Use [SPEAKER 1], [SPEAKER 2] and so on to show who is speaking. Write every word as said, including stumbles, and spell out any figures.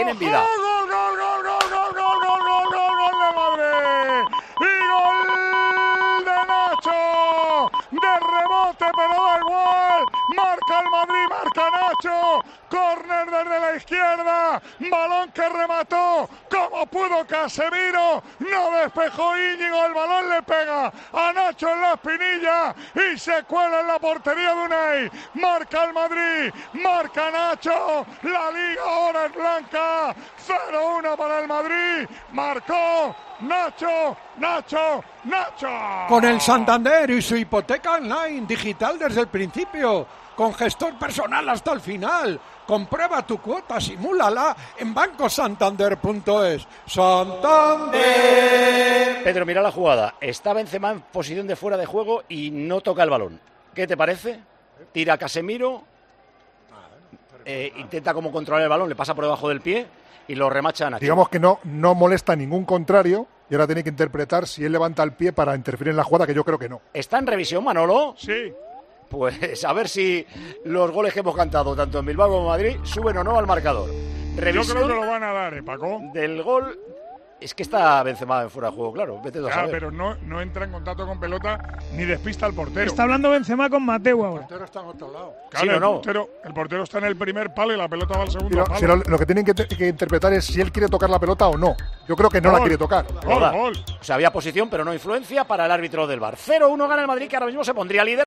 [SPEAKER 1] Tienen vida.
[SPEAKER 2] ¡Gol, gol, gol, gol, gol, gol, gol, gol, gol, gol de Madrid! ¡Y gol de Nacho! De rebote, pero da igual. Marca el Madrid, marca Nacho. Córner desde la izquierda. Balón que remató como pudo Casemiro. No despejó Íñigo. El balón le pega a Nacho en la espinilla y se cuela en la portería de Unai. Marca el Madrid, marca Nacho. La liga ahora es blanca. cero uno para el Madrid. Marcó Nacho, Nacho, Nacho.
[SPEAKER 3] Con el Santander y su hipoteca online digital desde el principio, con gestor personal hasta el final. Comprueba tu cuota, simúlala en banco santander punto es. ¡Santander!
[SPEAKER 1] Pedro, mira la jugada. Está Benzema en posición de fuera de juego y no toca el balón. ¿Qué te parece? Tira a Casemiro, eh, intenta como controlar el balón, le pasa por debajo del pie y lo remacha a Nacho.
[SPEAKER 4] Digamos que no, no molesta a ningún contrario y ahora tiene que interpretar si él levanta el pie para interferir en la jugada, que yo creo que no.
[SPEAKER 1] ¿Está en revisión, Manolo?
[SPEAKER 2] Sí.
[SPEAKER 1] Pues a ver si los goles que hemos cantado, tanto en Bilbao como en Madrid, suben o no al marcador.
[SPEAKER 2] Revisión. Yo creo que lo van a dar, ¿eh, Paco?
[SPEAKER 1] Del gol. Es que está Benzema en fuera de juego, claro. Vete a
[SPEAKER 2] Ya,
[SPEAKER 1] saber.
[SPEAKER 2] pero no, no entra en contacto con pelota ni despista al portero.
[SPEAKER 5] Está hablando Benzema con Mateu ahora.
[SPEAKER 3] El portero está en otro lado.
[SPEAKER 2] Claro,
[SPEAKER 1] ¿Sí o
[SPEAKER 2] el,
[SPEAKER 1] no?
[SPEAKER 2] portero, el portero está en el primer palo y la pelota va al segundo
[SPEAKER 4] Pero,
[SPEAKER 2] palo.
[SPEAKER 4] si lo, lo que tienen que, te- que interpretar es si él quiere tocar la pelota o no. Yo creo que no
[SPEAKER 2] Gol.
[SPEAKER 4] la quiere tocar.
[SPEAKER 2] Gol,
[SPEAKER 1] Joda.
[SPEAKER 2] gol.
[SPEAKER 1] O sea, había posición, pero no influencia para el árbitro del V A R. cero uno gana el Madrid, que ahora mismo se pondría líder.